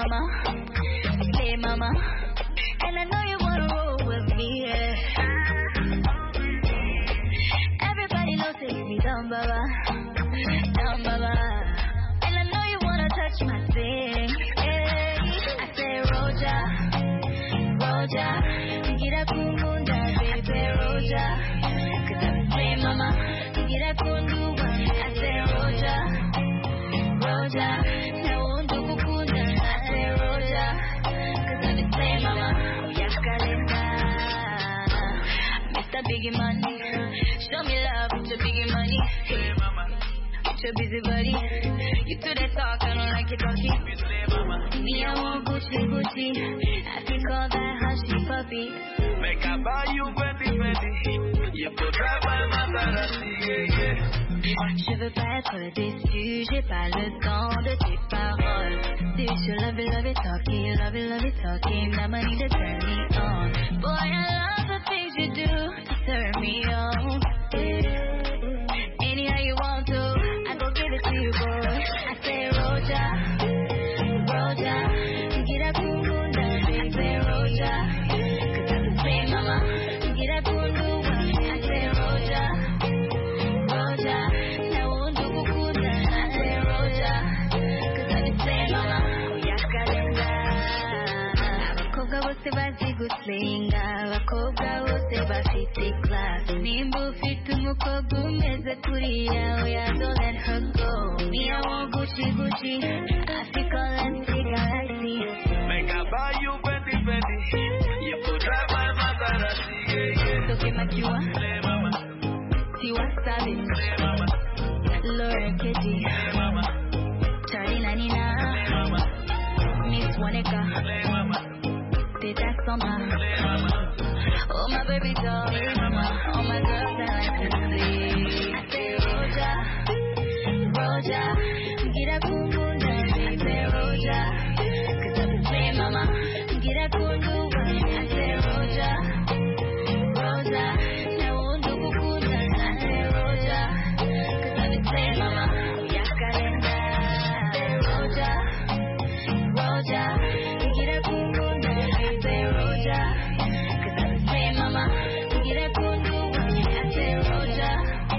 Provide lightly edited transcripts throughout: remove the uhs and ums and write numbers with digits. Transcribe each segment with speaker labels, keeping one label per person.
Speaker 1: mama, slay mama, and I know you wanna roll with me. Yeah. Everybody knows take me down, baba, and I know you wanna touch my thing. Yeah. I say Roja, get a kumunda, baby Roja, 'cause I slay mama, get a kundu. I say Roja, now won't do kukunda. I say Roja, 'cause I slay mama, yakalenda. Mr. Biggie Money, show me love with your biggie money. With your busy body, you do that talk, I don't like it talking. Me, I want Gucci, I think all that hushy puppy.
Speaker 2: Make I buy you Fendi, you could drive my Maserati, yeah.
Speaker 1: Je veux pas être déçu, j'ai pas le temps de tes paroles. Do you love it talking, now I need to turn me on. Boy, I love the things you do to turn me on. Anyhow you want to, I go give it to you, boy. I say Roja, get a kumunda, I say Roja, 'cause I say mama, get a kumunda, I say Roja, now won't do kukunda, I say Roja, 'cause I say mama, yakalenda. Abakobwa bose bazi gusenga, abakobwa bose bafite class. Nimba ufite umukobwa umeze kuriya, oya don't let her go. Me I want Gucci, I think all them galaxy.
Speaker 2: Make I buy you Fendi, you could drive my Maserati, yeah.
Speaker 1: Toke Makiwa,
Speaker 2: Slay mama,
Speaker 1: Tiwa Savage,
Speaker 2: slay mama,
Speaker 1: Lauren Keji,
Speaker 2: slay mama,
Speaker 1: Charlie Nanina,
Speaker 2: slay mama,
Speaker 1: Miss Waneka,
Speaker 2: slay mama,
Speaker 1: Teta Soma.
Speaker 2: slay mama.
Speaker 1: Oh my baby doll, all my girls I like to see. I say Roja, get a kumunda, baby Roja, 'cause I say mama, get a kundu. I say Roja, now won't do kukunda. I say Roja, 'cause I say mama, yakalenda. Roja, get a kumunda, baby Roja, 'cause I say mama, get a kundu. I say Roja,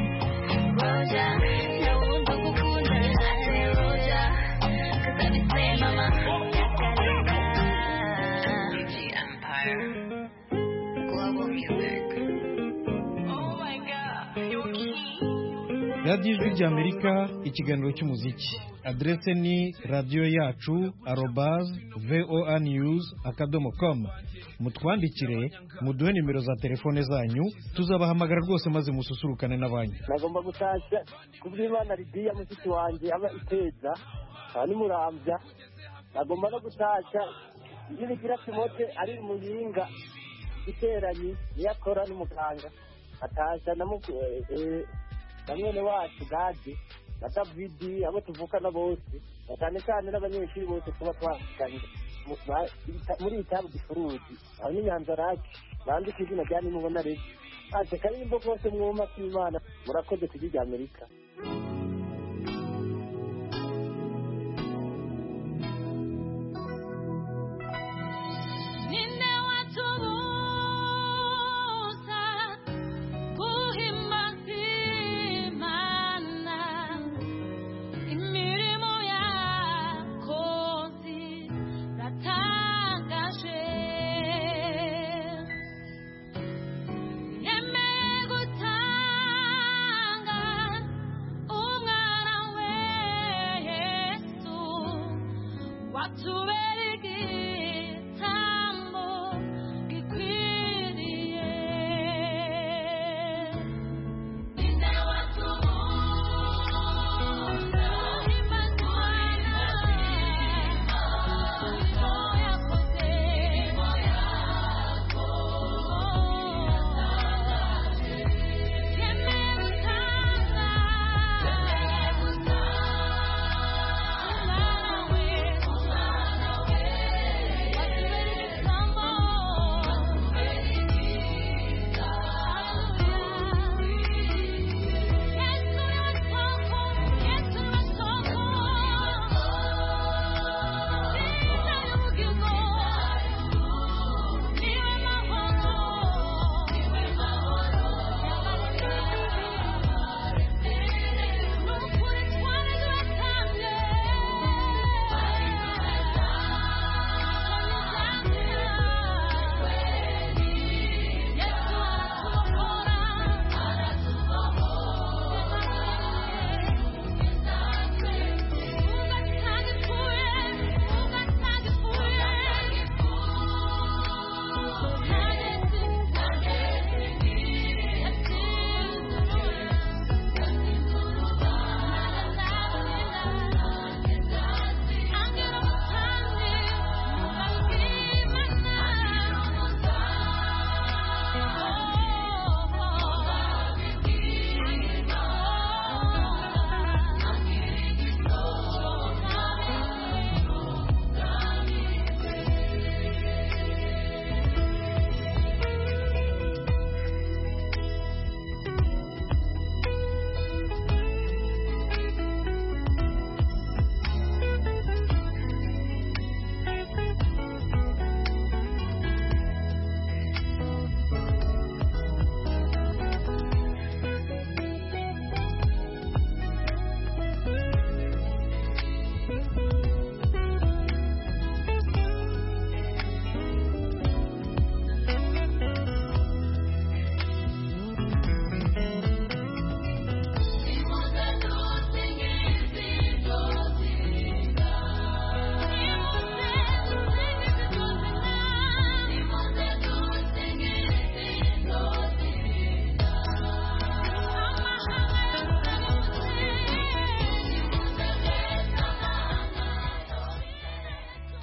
Speaker 1: now won't do kukunda. I say Roja, 'cause I say mama, yakalenda. DG Empire, Global Music. Oh my God, you're key.
Speaker 3: radiyo ijwi ry'Amerika, ikiganiro cy'umuziki. Adrese ni radiyo yacu @voanews.com. Mutwandikire, muduhe nimero za telefone zanyu, tuzabahamagara rwose maze mususurukane n'abanyu.
Speaker 4: Nagomba gutashya kubw'Imana Lidiya mushiki wanjye aba Iteza ni Muramvya. Nagomba no gutashya Nibigira Timote ari Muyinga iteranyi yakora n'umuganga. Atashya na mwene wacu Gadi na David abo tuvukana bose, cyane cyane n'abanyeshuri bose kuba twakanye muri itabu gifuruzi aho ni Nyanzarake bandika izina rya nimubona rero. Ate karimbo kose mwuma kw'Imana, murakoze kujya Amerika.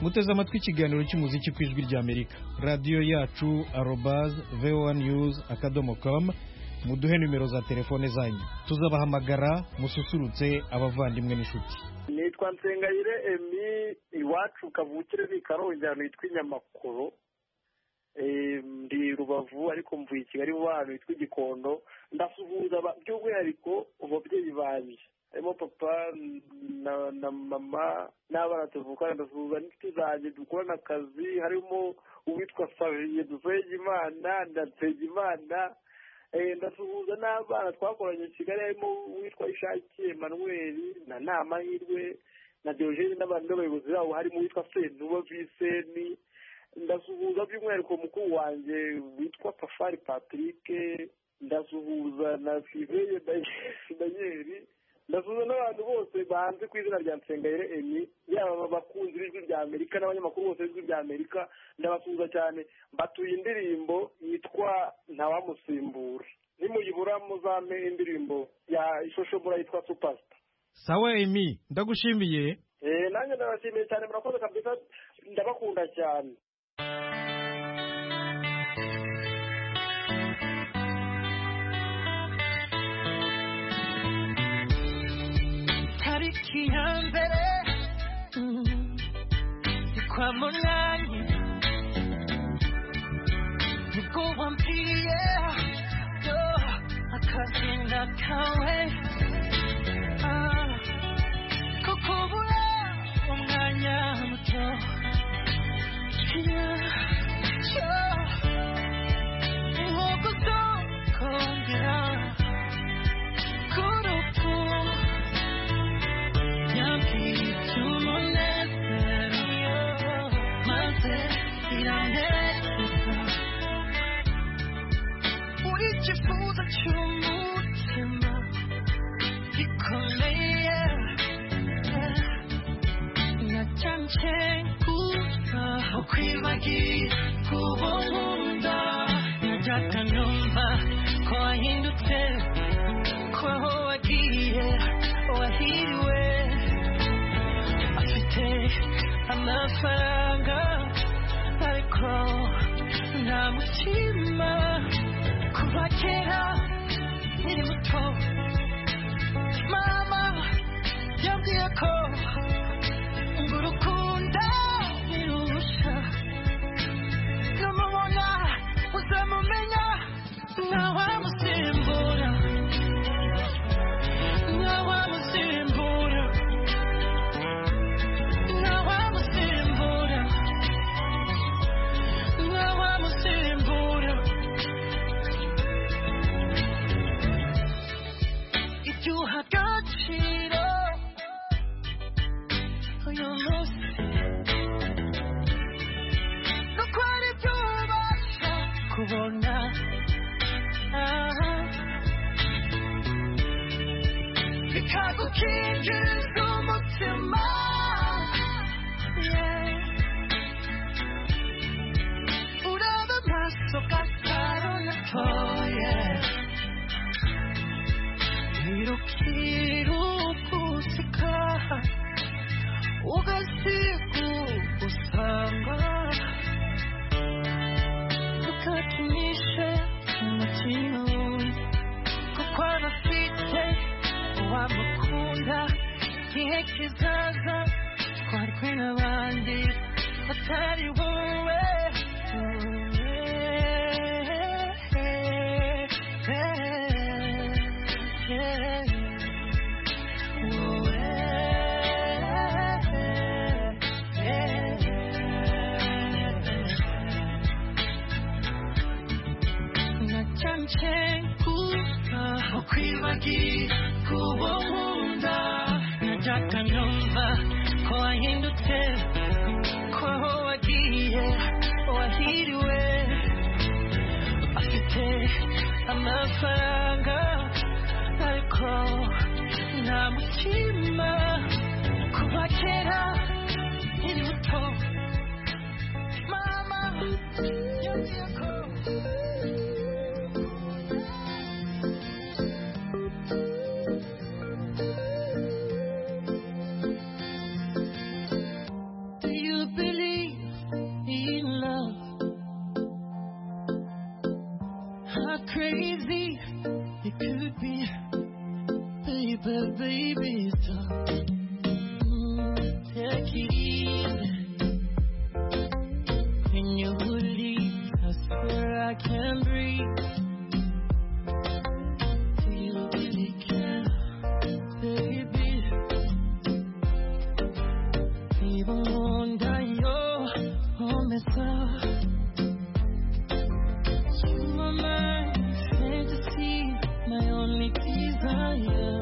Speaker 3: muteze amatwi ikiganiro cy'umuziki ku ijwi ry'Amerika. Radiyo yacu @voanews.com. muduhe nimero za telefone zanyu tuzabahamagara mususurutse abavandimwe n'inshuti.
Speaker 4: nitwa Nsengayire Emi, iwacu kavukire ni Karongi, ahantu hitwa Inyamakuru. Ndi Rubavu ariko mvuye i Kigali mu bantu hitwa Igikondo. Ndasuhuza by'umwihariko ababyeyi banjye, harimo papa na mama n'abana tuvukana. Ndasuhuza n'inshuti zanjye dukorana akazi, harimo uwitwa Saviye Dusengimana na Nsengimana. Ndasuhuza n'abana twakoranye i Kigali, harimo uwitwa Ishakiye Emmanuel na Namahirwe na Diogene n'abandi n'abayobozi babo, harimo uwitwa Sentuba Viseni. Ndasuhuza by'umwihariko mukuru wanjye witwa Safari Patrick. Ndasuhuza na Siveye Daniel. Ndasuhuza n'abantu bose banze ku izina rya Nsengayire Emi, yaba abakunzi b'ijwi rya Amerika n'abanyamakuru bose b'ijwi rya Amerika. Ndabasuhuza cyane. Mbatuye indirimbo yitwa Ntawamusimbura. Nimuyibura muzame indirimbo ya Ishoshomura yitwa Superstar.
Speaker 3: Sawa Emi, ndagushimiye.
Speaker 4: Nanjye ndabashimiye cyane, murakoze kabisa, ndabakunda cyane.
Speaker 2: Tariki ya mbere kwa munani nibwo wambwiye akazina kawe ko kubura umwanya muto nkuko uzokongera kurupfu. Yambitse umunezero maze iranezeza, uri ikifuzo cy'umutima gikomeye. Nacyanje gusa ukwibagira kuba nkunda, najyaga numva ko wahindutse, ko aho wagiye wahiriwe. Afite amafaranga ariko nta mutima, kuva kera nkiri muto mama yambwiye ko ngo urukundo nirusha, numubona uzamumenya, ntawamusimbura, ntawamusimbura, ntawamusimbura, ntawamusimbura. Ibyo uha agaciro uyu munsi nuko ari byo ubasha kubona. Bikagukingiriza umutima, uraba amaso gasaro natoye, irukirugusika ugasiga usanga, ukakinishe umutima kuko abafite uwamukunda igihe kizaza, ko ari kumwe n'abandi batari wowe. Ukwibagira kuba nkunda, najyaga numva ko wahindutse, ko aho wagiye wahiriwe. Afite amafaranga ariko nta mutima, kuva kera nkiri muto mama yambwiye ko believe
Speaker 5: baby, don't take it easy. When you leave, I swear I can't breathe. Do you really care, baby? Even wonder your home is up. You are my fantasy, my only desire.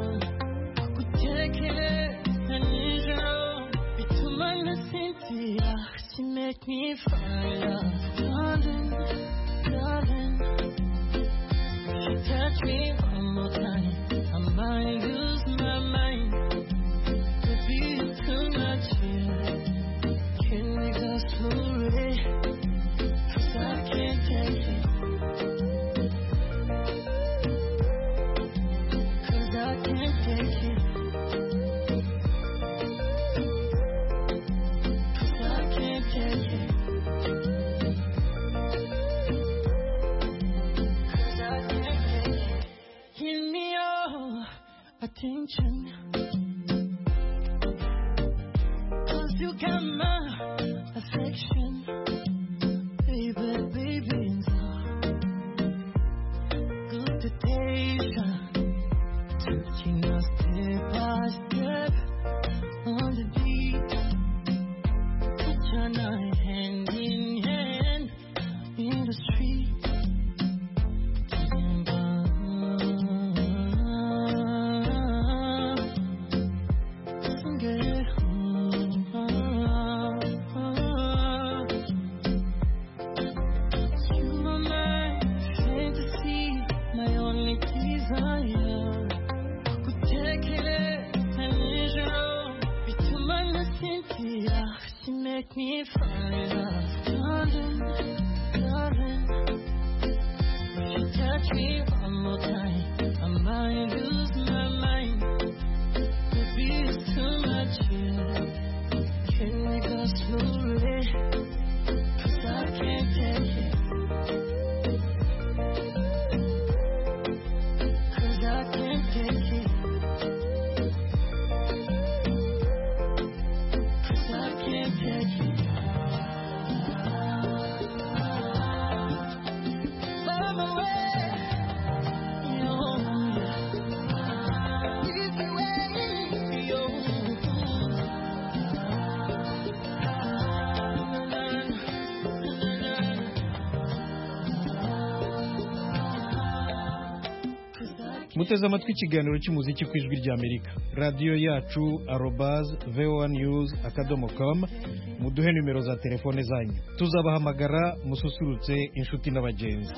Speaker 5: She make me fire, darling, darling. She touch me one more time, I might lose my mind. Baby, it's too much here. Can we go slowly? 'Cause I can't take it. 'Cause I can't take it. Attention, 'cause you got my affection, baby, baby, good temptation, touching us step by step on the beat, put your night hand in hand in the street. Make me fire, darling, darling. If you touch me one more time, I might lose my mind. Baby, it's too much here. Can we go slowly? 'Cause I can't take it. 'Cause I can't take it. 'Cause I can't take it.
Speaker 3: muteze amatwi ikiganiro cy'umuziki ku ijwi ry'Amerika. radiyo yacu @voanews.com. muduhe nimero za telefone zanyu, tuzabahamagara mususurutse inshuti n'abagenzi.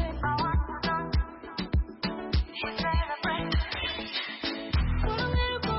Speaker 1: Celebrate.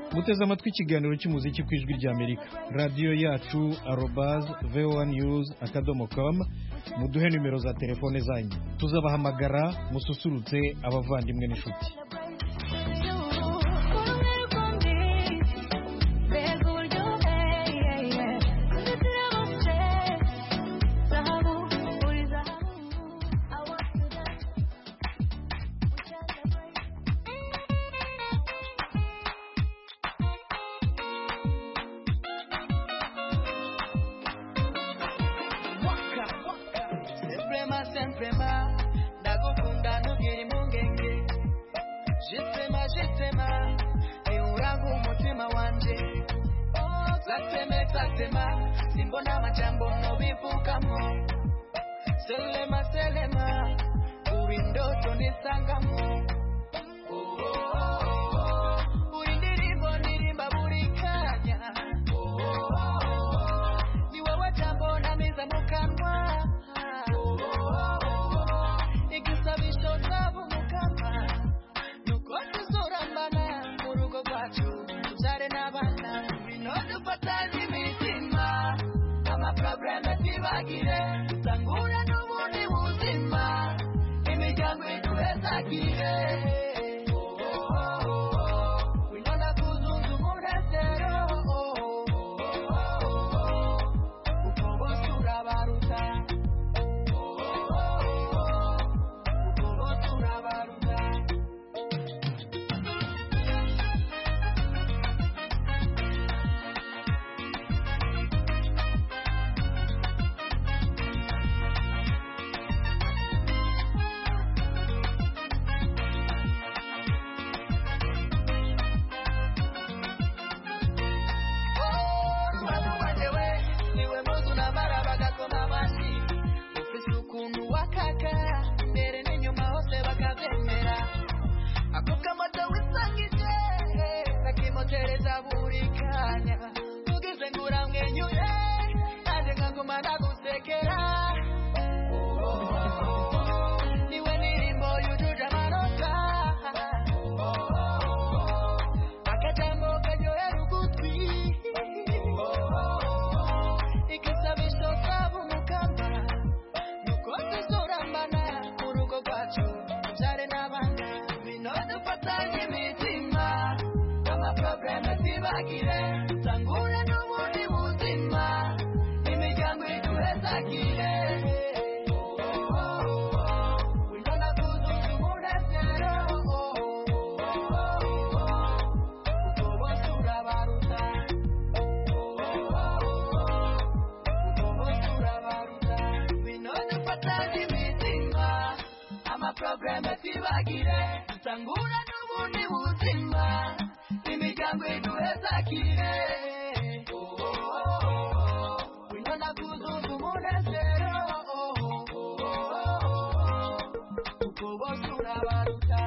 Speaker 3: muteze amatwi ikiganiro cy'umuziki ku ijwi ry'Amerika. radiyo yacu @voanews.com. muduhe nimero za telefone zanyu, tuzabahamagara mususurutse abavandimwe n'inshuti.
Speaker 2: Simbona majambo nobivukamo selema selema uri ndoto nisangamo uri ndirimbo ndirimba buri kanya ni wowe jambo namiza mu kanwa igisabisho cyabo mu kanwa nuko tuzorambana mu rugo rwacu tubyare n'abana binodufatanye imitima amaprobleme tibagire tangura n'ubundi buzima imiryango iduhezagire winona kuzunza umunezero uko bose urabaruta uko bose urabaruta tangura n'ubundi buzima imiryango iduhezagire winona kuzunza umunezero uko bose urabaruta uko bose urabaruta winona ufatanye imitima amaprobleme tibagire tangura n'ubundi buzima imiryango iduhezagire winona kuzunza umunezero uko bose urabaruta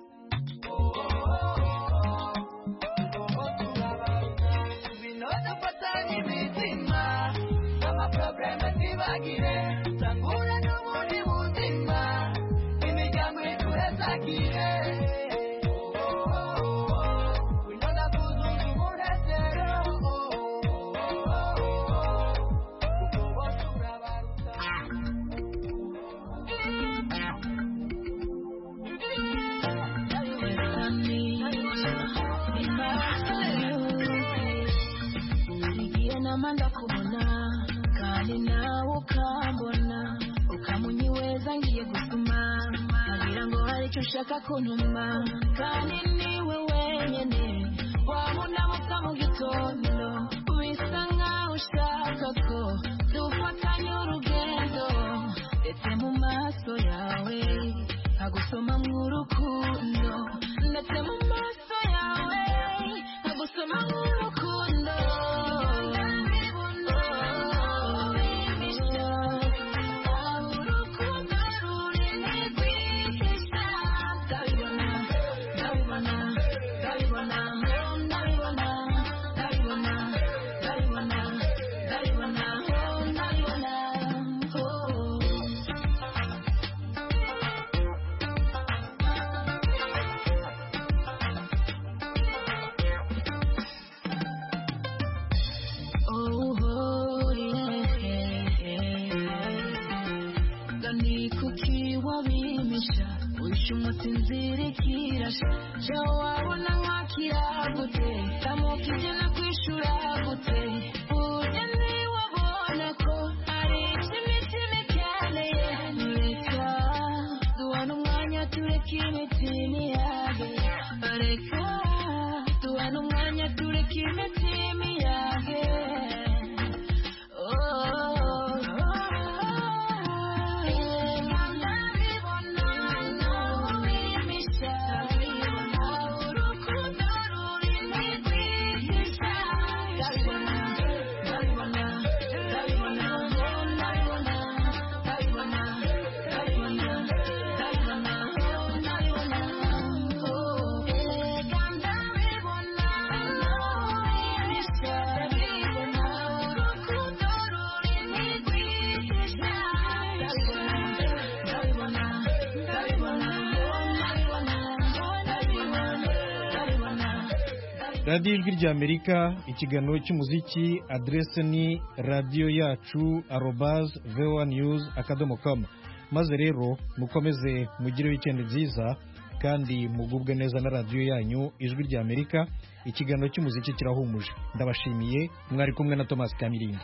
Speaker 2: uko bose urabaruta winona ufatanye imitima amaprobleme tibagire tangura n'ubundi buzima imiryango iduhezagire
Speaker 5: ndakubona kandi nawe ukambona ukamunyiweza ngiye gusuma nkagira ngo hari icyo ushaka kuntuma kandi niwe wenyine wabunamutsa mu gitondo bisa nkaho ushaka ko dufatanye urugendo ndetse mu maso yawe nkagusoma mu rukundo ndetse mu maso yawe nkagusoma mu rukundo Ndabibona wabona nkakira gute tamukije no kwishura gute uje ntiwabona ko ari imitima ikeneye reka duhana umwanya tureke imitima iyage reka duhana umwanya tureke imitima iyage
Speaker 3: radiyo ijwi ry'amerika ikiganiro cy'umuziki aderese ni radiyo yacu @voanews.com maze rero mukomeze mugire wikendi nziza kandi mugubwe neza na radiyo yanyu ijwi ry'amerika ikiganiro cy'umuziki kirahumuje ndabashimiye mwari kumwe na Thomas Kamirindi.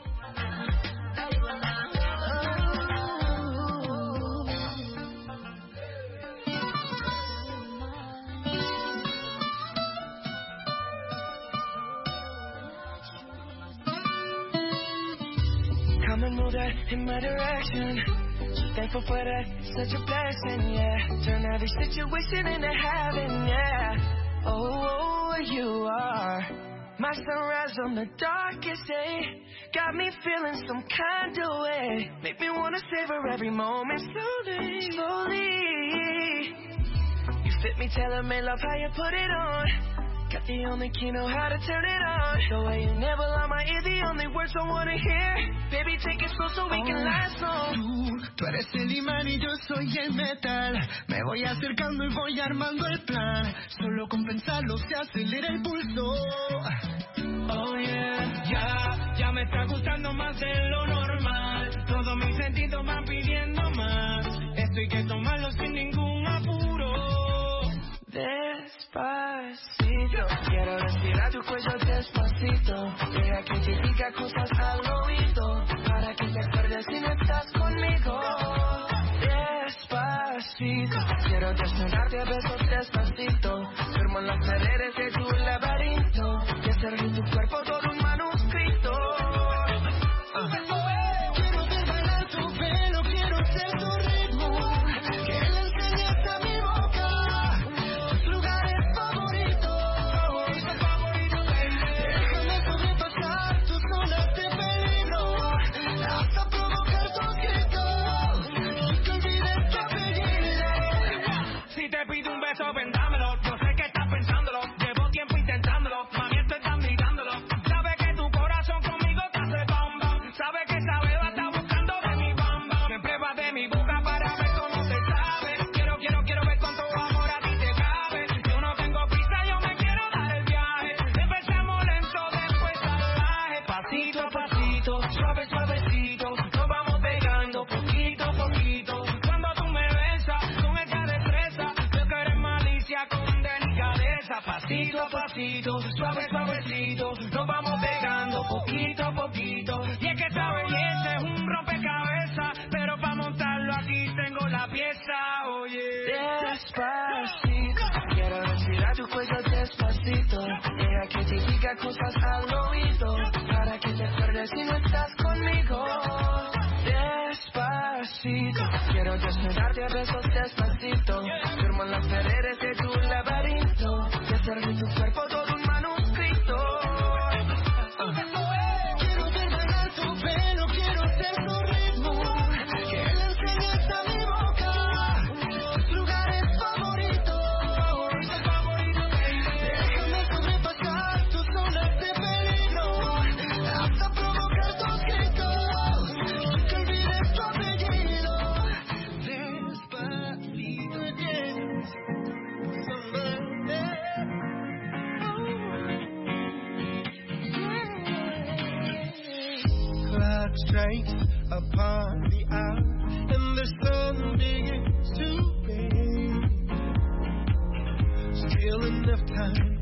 Speaker 2: Come and move that in my direction. So thankful for that, it's such a blessing, yeah. Turn every situation into heaven, yeah. Oh, you are my sunrise on the darkest day. Got me feeling some kind of way. Make me wanna savor every moment slowly, slowly. You fit me, tailor-made, love how you put it on. Got the only key, know how to turn it on. The way you never lie my ear, the only words I wanna hear. Baby, take it slow so we can last long.
Speaker 6: Tú eres el imán y yo soy el metal. Me voy acercando y voy armando el plan. Solo con pensarlo se acelera el pulso.
Speaker 2: Oh yeah, ya me está gustando más de lo normal. Todos mis sentidos van pidiendo más. Esto hay que tomarlo sin ningún apuro. Despacito, quiero respirar tu cuello despacito. Deja que te diga cosas al oído, para que te acuerdes si no estás conmigo. Despacito, quiero desnudarte a besos despacito. Firmo en las paredes de tu laberinto, y hacer de tu cuerpo todo un manuscrito.
Speaker 6: Quiero ver bailar tu pelo, quiero ser tu ritmo. Que le enseñes a mi boca tus lugares favoritos. Déjame sobrepasar tus zonas de peligro, hasta provocar tus gritos y que olvides tu apellido.
Speaker 2: Si te pido un beso, vendámelo. Yo sé que estás pensándolo. Llevo tiempo intentándolo. Mami, esto estás mirándolo. Sabe que tu corazón conmigo te hace bam bam. Sabe que esa beba está buscando de mi bam bam. Siempre va de mi boca para ver cómo te sabe. Quiero ver cuánto amor a ti te cabe. Yo no tengo prisa, yo me quiero dar el viaje. Empezamos lento, después salvaje. Pasito a pasito, suave, suavecito. Nos vamos pegando poquito a poquito. Cuando tú me besas con esa destreza, yo que eres malicia con delicadeza. Pasito a pasito, suave, suavecito. Nos vamos pegando poquito a poquito. Y es que esta belleza es un rompecabezas, pero para montarlo aquí tengo la pieza, oye. Despacito, quiero respirar tu cuello despacito. Deja que te diga cosas al oído, para que te acuerdes si no estás conmigo. Despacito, quiero desnudarte a besos despacito. Firmo en las paredes de tu laberinto, y hacer de tu cuerpo todo un manuscrito.
Speaker 6: Quiero ver bailar tu pelo, quiero ser tu ritmo. Que le enseñes a mi boca tus lugares favoritos. Déjame sobrepasar tus zonas de peligro, hasta provocar tus gritos y que olvides tu apellido. Despacito, yes. Clock strikes upon the hour, and the sun begins to fade. Still still enough time